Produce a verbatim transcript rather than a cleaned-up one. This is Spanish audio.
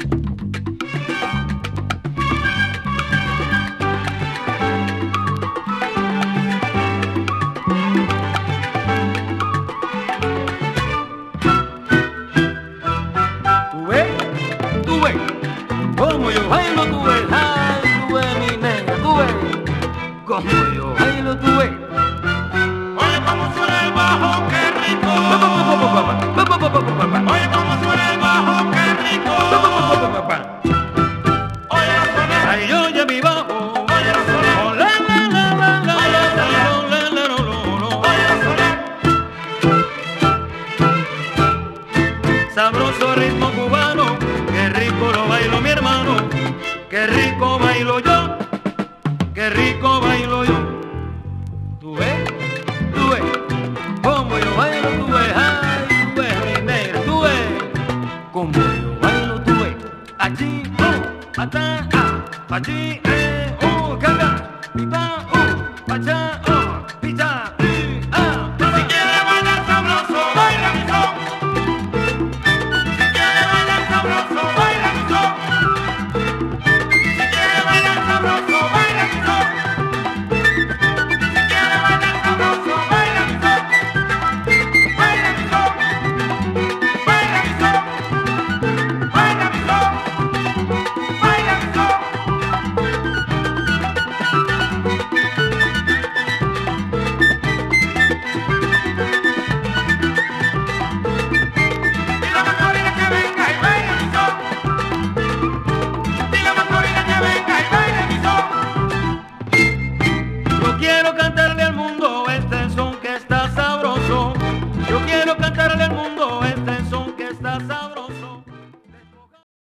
Como yo bailo, tú ves, ay, tú ves, mi negra, tú ves, como yo bailo, tú ves. Oye, cómo suena el bajo, qué rico. Oye, cómo suena el bajo, qué rico. Oye, la sonar. Ay, oye mi bajo. Oye, la sonar. Oh, la, la, la, la, la, Oye, la la, sonar. la, la, la, la, la. Oye, la sonar. Sabroso ritmo cubano, qué rico lo bailo mi hermano, qué rico bailo yo, qué rico bailo yo. Tú ves, tú ves, como yo bailo, tú ves, ay, tú ves, mi negra, tú ves, como yo bailo, tú ves, allí, oh, allá, ah, allí, eh, oh, caga, pipa, oh, allá, oh, pita.